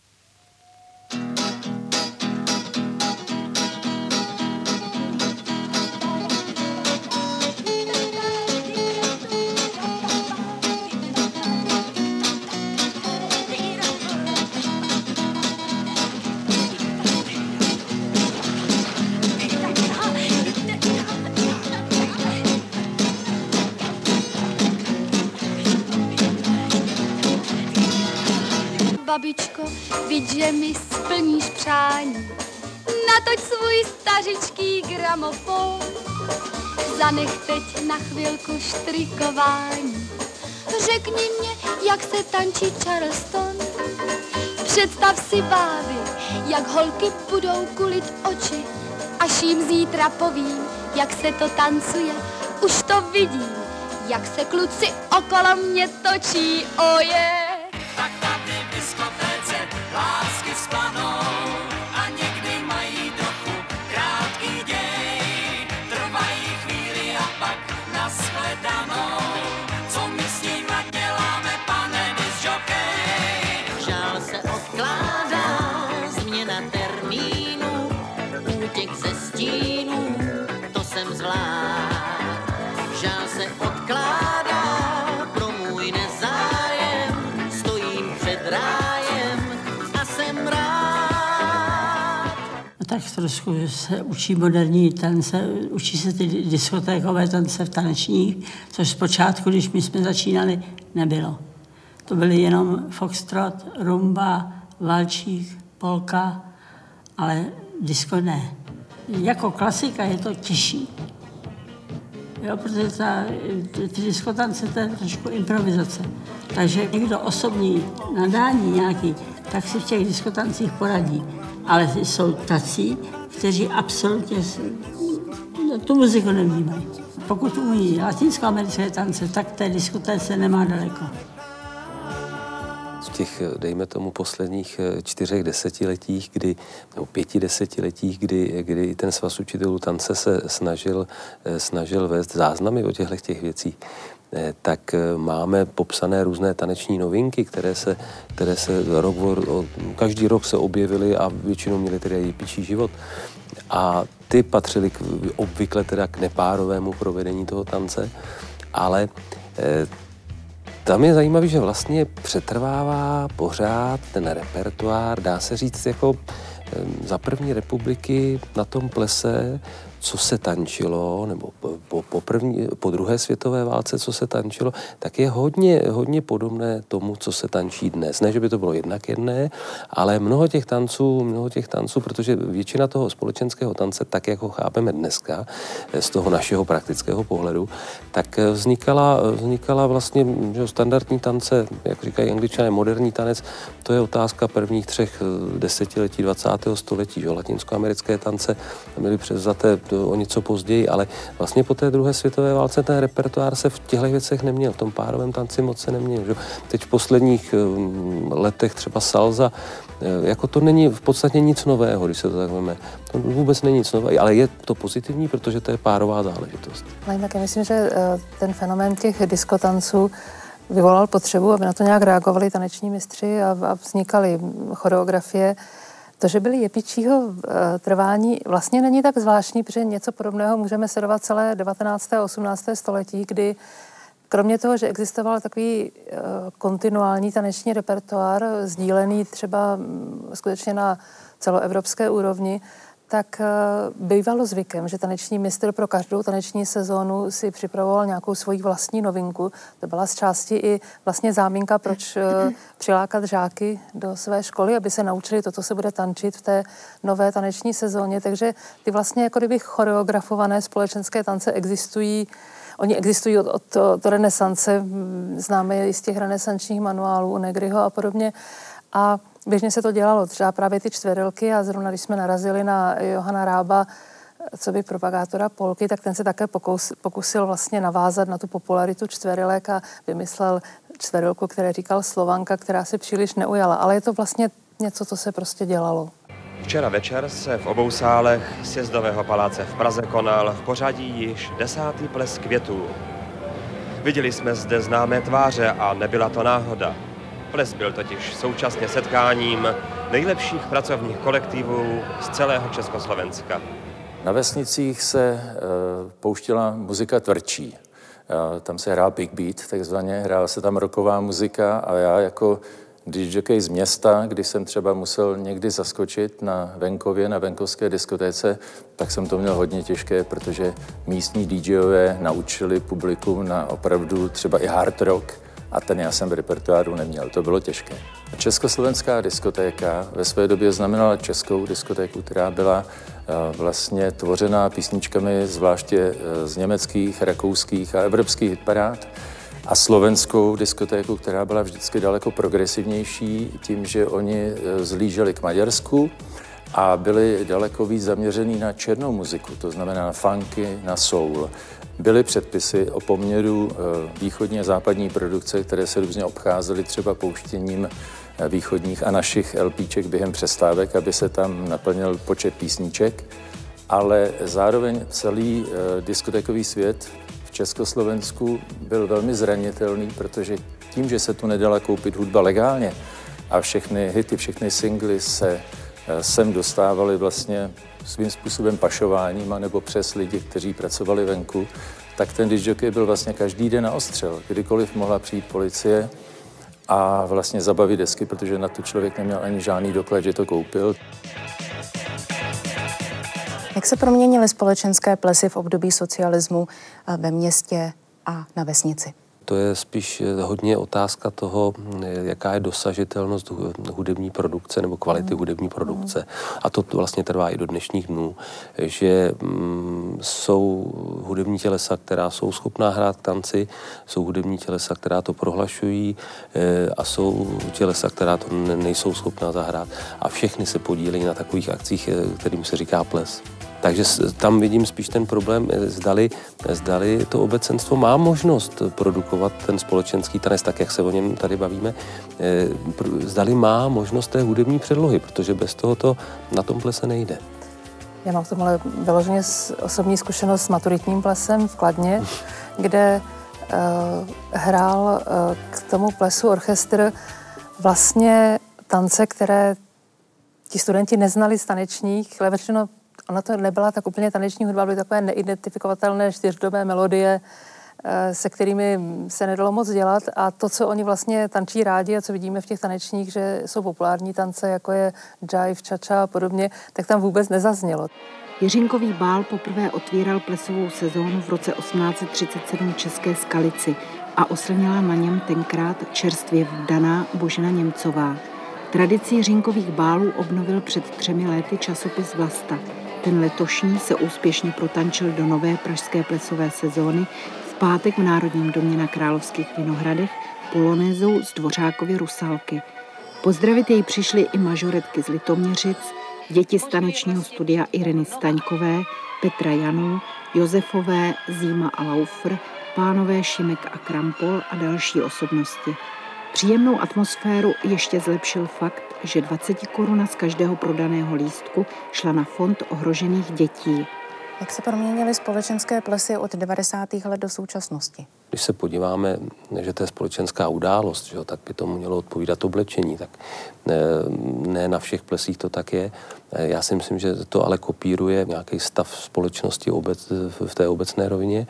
babičko, viď, že mi splníš přání. Natoč svůj stařičký gramofon, zanech teď na chvilku štrikování. Řekni mě, jak se tančí Charleston. Představ si bávy, jak holky budou kulit oči. Až jim zítra povím, jak se to tancuje, už to vidím, jak se kluci okolo mě točí, oje. Tak tady v diskotéce lásky vzplanou a někdy mají trochu krátký děj. Trvají chvíli a pak nashledanou. Co my s nima děláme, pane disjokej? Žál se odkládá, změna termínu, útěk ze stínů, to jsem zvlád. Žál se odkládá pro můj nezájem, stojím před rájem a jsem rád. No tak trošku se učí moderní tance, učí se ty diskotékové tance v tanečních, což zpočátku, když my jsme začínali, nebylo. To byly jenom foxtrot, rumba, valčík, polka, ale disko ne. Jako klasika je to těžší. Jo, protože ta, ty, ty diskotance, to je trošku improvizace. Takže někdo osobní nadání nějaký, tak si v těch diskotancích poradí. Ale jsou tací, kteří absolutně tu muziku nevnímají. Pokud umí latinskoamerické tance, tak té diskotéce nemá daleko. V těch, dejme tomu, posledních čtyřech desetiletích, kdy, nebo pěti desetiletích, kdy, kdy ten svaz učitelů tance se snažil, snažil vést záznamy o těchto těch věcí, tak máme popsané různé taneční novinky, které se, které se rok, každý rok se objevily a většinou měly tedy jepičí život. A ty patřily k, obvykle teda k nepárovému provedení toho tance, ale tam je zajímavé, že vlastně přetrvává pořád ten repertoár, dá se říct, jako za první republiky na tom plese, co se tančilo, nebo po, po, první, po druhé světové válce, co se tančilo, tak je hodně, hodně podobné tomu, co se tančí dnes. Ne, že by to bylo jednak jedné, ale mnoho těch tanců, mnoho těch tanců, protože většina toho společenského tance, tak jak ho chápeme dneska, z toho našeho praktického pohledu, tak vznikala, vznikala vlastně že standardní tance, jak říkají Angličané, moderní tanec, to je otázka prvních třech desetiletí dvacátého století, že latinskoamerické tance byly převzaté o něco později, ale vlastně po té druhé světové válce ten repertoár se v těchto věcech neměl, v tom párovém tanci moc se neměl. Že? Teď v posledních letech třeba salsa, jako to není v podstatě nic nového, když se to tak veme. To vůbec není nic nového, ale je to pozitivní, protože to je párová záležitost. No, tak já myslím, že ten fenomén těch diskotanců vyvolal potřebu, aby na to nějak reagovali taneční mistři a, a vznikaly choreografie. To, že byly jepičího trvání, vlastně není tak zvláštní, protože něco podobného můžeme sledovat celé devatenácté a osmnácté století, kdy kromě toho, že existoval takový kontinuální taneční repertoár, sdílený třeba skutečně na celoevropské úrovni, tak bývalo zvykem, že taneční mistr pro každou taneční sezónu si připravoval nějakou svoji vlastní novinku. To byla z části i vlastně záminka, proč přilákat žáky do své školy, aby se naučili to, co se bude tančit v té nové taneční sezóně. Takže ty vlastně jako kdyby choreografované společenské tance existují. Oni existují od, od, od renesance, známe je i z těch renesančních manuálů u Negriho a podobně. A běžně se to dělalo, třeba právě ty čtverilky a zrovna když jsme narazili na Johana Rába, co by propagátora polky, tak ten se také pokus, pokusil vlastně navázat na tu popularitu čtverilek a vymyslel čtverilku, které říkal Slovanka, která se příliš neujala. Ale je to vlastně něco, co se prostě dělalo. Včera večer se v obou sálech Sjezdového paláce v Praze konal v pořadí již desátý ples květů. Viděli jsme zde známé tváře a nebyla to náhoda. Ples byl totiž současně setkáním nejlepších pracovních kolektivů z celého Československa. Na vesnicích se e, pouštila muzika tvrdší. E, tam se hrál big beat, takzvaně, hrála se tam rocková muzika a já jako disjockey z města, když jsem třeba musel někdy zaskočit na venkově, na venkovské diskotéce, tak jsem to měl hodně těžké, protože místní DJové naučili publikum na opravdu třeba i hard rock a ten já jsem v repertoáru neměl, to bylo těžké. Československá diskotéka ve své době znamenala českou diskotéku, která byla vlastně tvořená písničkami zvláště z německých, rakouských a evropských hitparád, a slovenskou diskotéku, která byla vždycky daleko progresivnější tím, že oni zlíželi k Maďarsku a byli daleko víc zaměřený na černou muziku, to znamená na funky, na soul. Byly předpisy o poměru východní a západní produkce, které se různě obcházely třeba pouštěním východních a našich LPček během přestávek, aby se tam naplnil počet písniček, ale zároveň celý diskotékový svět v Československu byl velmi zranitelný, protože tím, že se tu nedala koupit hudba legálně a všechny hity, všechny singly se sem dostávaly vlastně svým způsobem pašováním anebo přes lidi, kteří pracovali venku, tak ten disc jockey byl vlastně každý den na ostřel. Kdykoliv mohla přijít policie a vlastně zabavit desky, protože na to člověk neměl ani žádný doklad, že to koupil. Jak se proměnily společenské plesy v období socialismu ve městě a na vesnici? To je spíš hodně otázka toho, jaká je dosažitelnost hudební produkce nebo kvality hudební produkce. A to vlastně trvá i do dnešních dnů, že mm, jsou hudební tělesa, která jsou schopná hrát tanci, jsou hudební tělesa, která to prohlašují e, a jsou tělesa, která to nejsou schopná zahrát. A všechny se podílejí na takových akcích, kterým se říká ples. Takže tam vidím spíš ten problém, zdali, zdali to obecenstvo má možnost produkovat ten společenský tanec, tak jak se o něm tady bavíme, zdali má možnost té hudební předlohy, protože bez toho to na tom plese nejde. Já mám v tomhle vyloženě osobní zkušenost s maturitním plesem v Kladně, kde uh, hrál uh, k tomu plesu orchestr vlastně tance, které ti studenti neznali z tanečních, ale většinou ona to nebyla tak úplně taneční hudba, byly takové neidentifikovatelné čtyřdobé melodie, se kterými se nedalo moc dělat, a to, co oni vlastně tančí rádi a co vidíme v těch tanečních, že jsou populární tance, jako je jive, cha-cha a podobně, tak tam vůbec nezaznělo. Jiřinkový bál poprvé otvíral plesovou sezónu v roce osmnáct set třicet sedm v České Skalici a oslnila na něm tenkrát čerstvě vdaná Božena Němcová. Tradici Jiřinkových bálů obnovil před třemi lety časopis Vlasta. Ten letošní se úspěšně protančil do nové pražské plesové sezóny v pátek v Národním domě na Královských Vinohradech polonézou z Dvořákovy Rusalky. Pozdravit jej přišly i mažoretky z Litoměřic, děti z tanečního studia Ireny Staňkové, Petra Janů, Josefové, Zíma a Laufr, pánové Šimek a Krampol a další osobnosti. Příjemnou atmosféru ještě zlepšil fakt, že dvacet korun z každého prodaného lístku šla na fond ohrožených dětí. Jak se proměnily společenské plesy od devadesátých let do současnosti? Když se podíváme, že to je společenská událost, že jo, tak by tomu mělo odpovídat oblečení, tak ne, ne na všech plesích to tak je. Já si myslím, že to ale kopíruje nějaký stav společnosti obec, v té obecné rovině,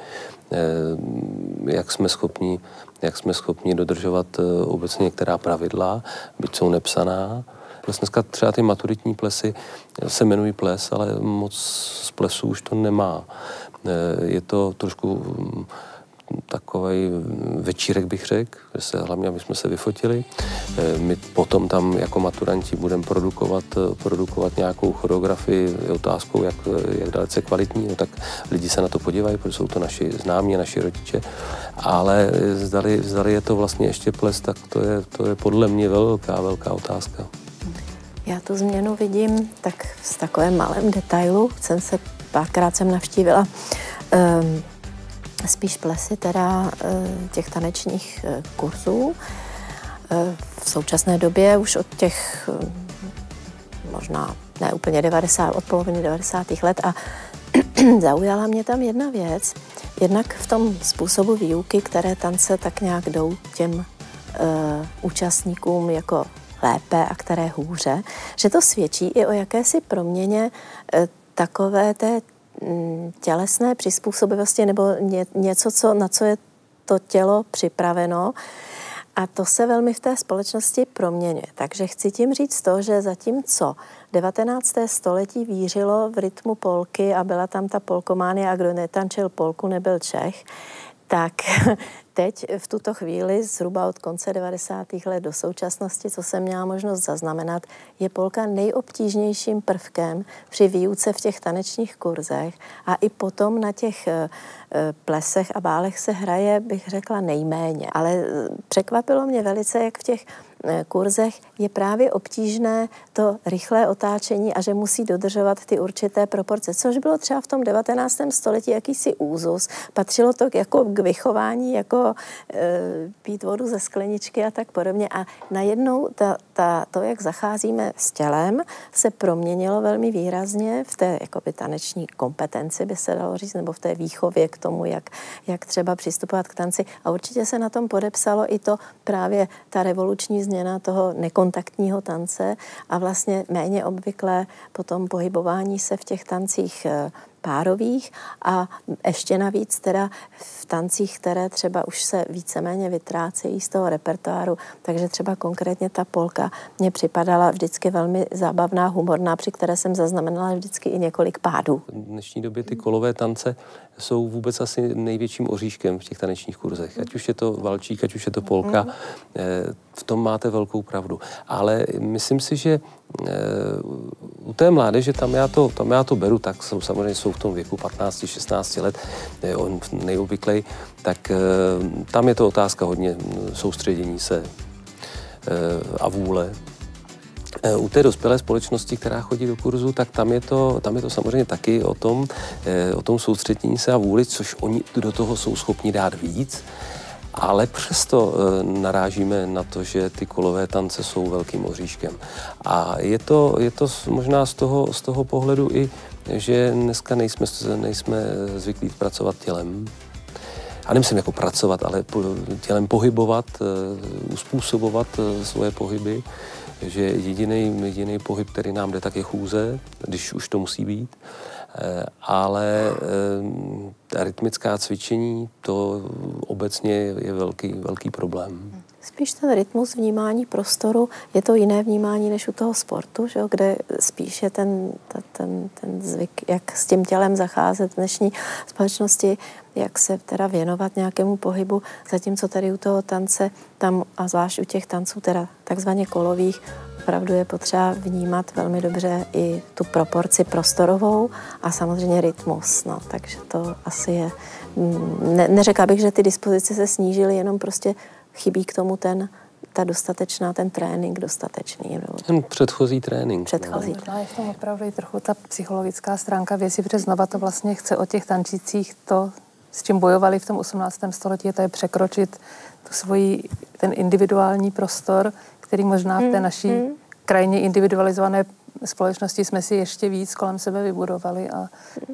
jak jsme schopni, jak jsme schopni dodržovat obecně některá pravidla, byť jsou nepsaná. Prostě dneska třeba ty maturitní plesy se jmenují ples, ale moc z plesů už to nemá. Je to trošku takovej večírek, bych řekl, že se hlavně, aby jsme se vyfotili. My potom tam jako maturanti budeme produkovat, produkovat nějakou choreografii, je otázkou, jak, jak dalece kvalitní, no tak lidi se na to podívají, protože jsou to naši známí, naši rodiče, ale zdali, zdali je to vlastně ještě ples, tak to je, to je podle mě velká, velká otázka. Já tu změnu vidím tak v takovém malém detailu. Jsem se, párkrát jsem navštívila um, spíš plesy teda těch tanečních kurzů. V současné době už od těch možná ne úplně devadesát, od poloviny devadesátých let a zaujala mě tam jedna věc, jednak v tom způsobu výuky, které tance tak nějak jdou těm uh, účastníkům jako lépe a které hůře, že to svědčí i o jakési proměně uh, takové té tělesné přizpůsobivosti nebo ně, něco, co, na co je to tělo připraveno. A to se velmi v té společnosti proměňuje. Takže chci tím říct to, že zatímco devatenácté století vířilo v rytmu polky a byla tam ta polkománie a kdo netančil polku, nebyl Čech, tak teď v tuto chvíli, zhruba od konce devadesátých let do současnosti, co jsem měla možnost zaznamenat, je polka nejobtížnějším prvkem při výuce v těch tanečních kurzech a i potom na těch plesech a bálech se hraje, bych řekla, nejméně. Ale překvapilo mě velice, jak v těch kurzech je právě obtížné to rychlé otáčení a že musí dodržovat ty určité proporce, což bylo třeba v tom devatenáctém století jakýsi úzus. Patřilo to jako k vychování, jako e, pít vodu ze skleničky a tak podobně. A najednou ta, ta, to, jak zacházíme s tělem, se proměnilo velmi výrazně v té jakoby, taneční kompetenci, by se dalo říct, nebo v té výchově k tomu, jak, jak třeba přistupovat k tanci. A určitě se na tom podepsalo i to právě ta revoluční změna toho nekontaktního tance a vlastně méně obvyklé potom pohybování se v těch tancích párových a ještě navíc teda v tancích, které třeba už se víceméně vytrácejí z toho repertoáru, takže třeba konkrétně ta polka mě připadala vždycky velmi zábavná, humorná, při které jsem zaznamenala vždycky i několik pádů. V dnešní době ty kolové tance jsou vůbec asi největším oříškem v těch tanečních kurzech. Ať už je to valčík, ať už je to polka, v tom máte velkou pravdu. Ale myslím si, že u té mládeže, tam já to, tam já to beru, tak jsou, samozřejmě jsou v tom věku patnáct šestnáct let, on nejobvyklej, tak tam je to otázka hodně soustředění se a vůle. U té dospělé společnosti, která chodí do kurzu, tak tam je to, tam je to samozřejmě taky o tom, o tom soustředění se a vůli, což oni do toho jsou schopni dát víc, ale přesto narážíme na to, že ty kolové tance jsou velkým oříškem. A je to, je to možná z toho, z toho pohledu i, že dneska nejsme, nejsme zvyklí pracovat tělem. A nemyslím jako pracovat, ale tělem pohybovat, uspůsobovat svoje pohyby, že jediný, jediný pohyb, který nám jde, tak je chůze, když už to musí být. Ale ta rytmická cvičení, to obecně je velký, velký problém. Spíš ten rytmus vnímání prostoru, je to jiné vnímání než u toho sportu, že jo, kde spíš je ten, ten, ten zvyk, jak s tím tělem zacházet v dnešní společnosti, jak se teda věnovat nějakému pohybu, zatímco tady u toho tance, tam a zvlášť u těch tanců teda takzvaně kolových, opravdu je potřeba vnímat velmi dobře i tu proporci prostorovou a samozřejmě rytmus, no, takže to asi je, ne, neřekla bych, že ty dispozice se snížily, jenom prostě chybí k tomu ten, ta dostatečná, ten trénink dostatečný. Ten předchozí trénink. Předchozí. No, je v tom opravdu i trochu ta psychologická stránka věci, protože znova to vlastně chce o těch tančících to, s čím bojovali v tom osmnáctém století, to je překročit tu svoji, ten individuální prostor, který možná v té naší hmm. krajně individualizované společnosti jsme si ještě víc kolem sebe vybudovali a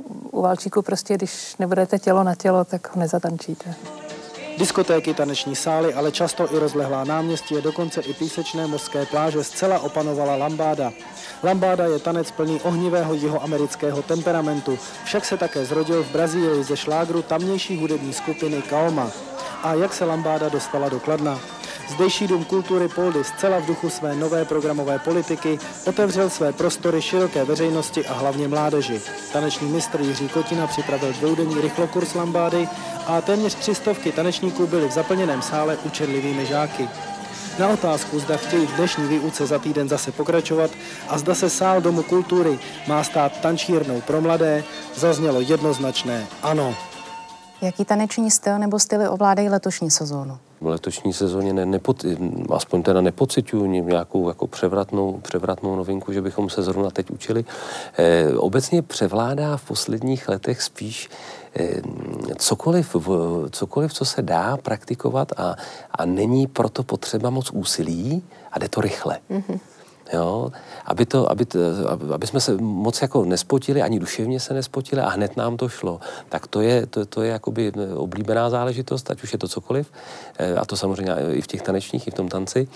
u valčíku prostě, když nebudete tělo na tělo, tak ho nezatančíte. Diskotéky, taneční sály, ale často i rozlehlá náměstí a dokonce i písečné mořské pláže zcela opanovala lambáda. Lambáda je tanec plný ohnivého jihoamerického temperamentu, však se také zrodil v Brazílii ze šlágru tamnější hudební skupiny Kaoma. A jak se lambáda dostala do Kladna? Zdejší dům kultury Poldy zcela v duchu své nové programové politiky otevřel své prostory široké veřejnosti a hlavně mládeži. Taneční mistr Jiří Kotina připravil dvoudenní rychlokurs lambády a téměř tři stovky tanečníků byli v zaplněném sále učedlivými žáky. Na otázku, zda chtějí v dnešní výuce za týden zase pokračovat a zda se sál Domu kultury má stát tančírnou pro mladé, zaznělo jednoznačné ano. Jaký taneční styl nebo styly ovládají letošní sezónu? V letošní sezóně ne, nepot, aspoň teda nepociťuji nějakou jako převratnou, převratnou novinku, že bychom se zrovna teď učili. E, obecně převládá v posledních letech spíš e, cokoliv, cokoliv, co se dá praktikovat a, a není proto potřeba moc úsilí a jde to rychle. Mm-hmm. Jo, aby, to, aby, to, aby jsme se moc jako nespotili, ani duševně se nespotili a hned nám to šlo. Tak to je, to, to je jakoby oblíbená záležitost, ať už je to cokoliv, a to samozřejmě i v těch tanečních, i v tom tanci.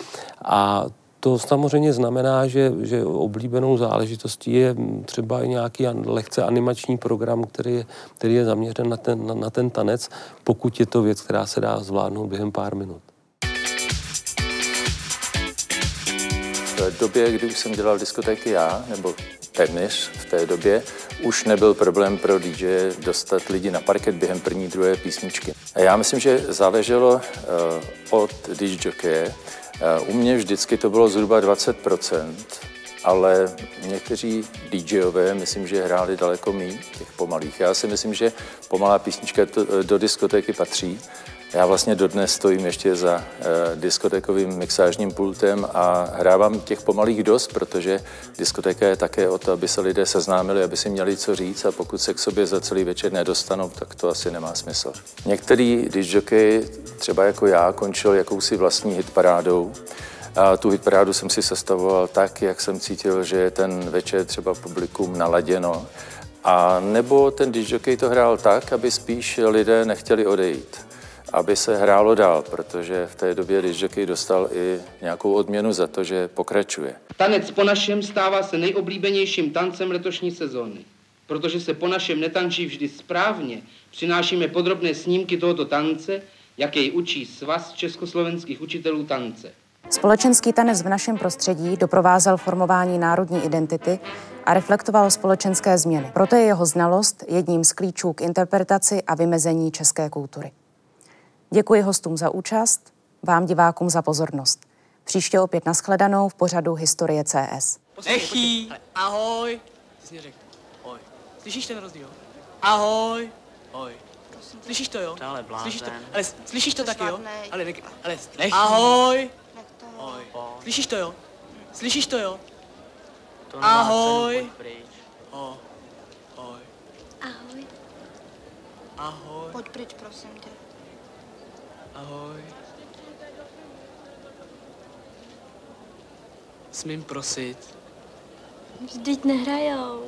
A to samozřejmě znamená, že, že oblíbenou záležitostí je třeba i nějaký lehce animační program, který je, který je zaměřen na ten, na, na ten tanec, pokud je to věc, která se dá zvládnout během pár minut. V době, kdy už jsem dělal diskotéky já, nebo téměř v té době, už nebyl problém pro dý džeje dostat lidi na parket během první, druhé písničky. A já myslím, že záleželo uh, od discjokeje. Uh, u mě vždycky to bylo zhruba dvacet procent, ale někteří DJové, myslím, že hráli daleko méně těch pomalých. Já si myslím, že pomalá písnička to, do diskotéky patří. Já vlastně dodnes stojím ještě za uh, diskotékovým mixážním pultem a hrávám těch pomalých dost, protože diskotéka je také o to, aby se lidé seznámili, aby si měli co říct, a pokud se k sobě za celý večer nedostanou, tak to asi nemá smysl. Některý discjockey, třeba jako já, končil jakousi vlastní hitparádou. A tu hitparádu jsem si sestavoval tak, jak jsem cítil, že je ten večer třeba publikum naladěno. A nebo ten discjockey to hrál tak, aby spíš lidé nechtěli odejít, aby se hrálo dál, protože v té době discjockey dostal i nějakou odměnu za to, že pokračuje. Tanec po našem stává se nejoblíbenějším tancem letošní sezóny. Protože se po našem netančí vždy správně, přinášíme podrobné snímky tohoto tance, jak jej učí Svaz československých učitelů tance. Společenský tanec v našem prostředí doprovázel formování národní identity a reflektoval společenské změny. Proto je jeho znalost jedním z klíčů k interpretaci a vymezení české kultury. Děkuji hostům za účast, vám divákům za pozornost. Příště opět nashledanou v pořadu Historie C S. Echy, ahoj. Jsi mě řekl, ahoj. Slyšíš ten rozdíl? Ahoj. Ahoj. Slyšíš to, jo? Tohle blázen. Slyšíš to? Ale slyšíš to taky, jo? Ale, ne, ale Echy. ahoj. Ahoj. Slyšíš to, jo? Slyšíš to, jo? To nemá ahoj. cenu, pojď pryč. Oh. Ahoj. Ahoj. Ahoj. Pojď pryč, prosím tě. Ahoj. Smím prosit. Vždyť nehrajou.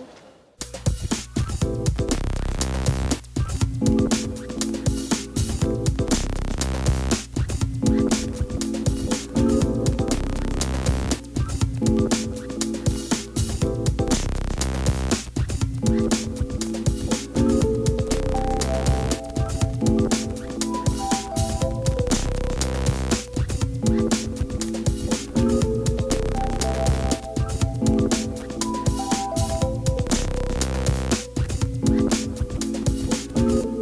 Thank you.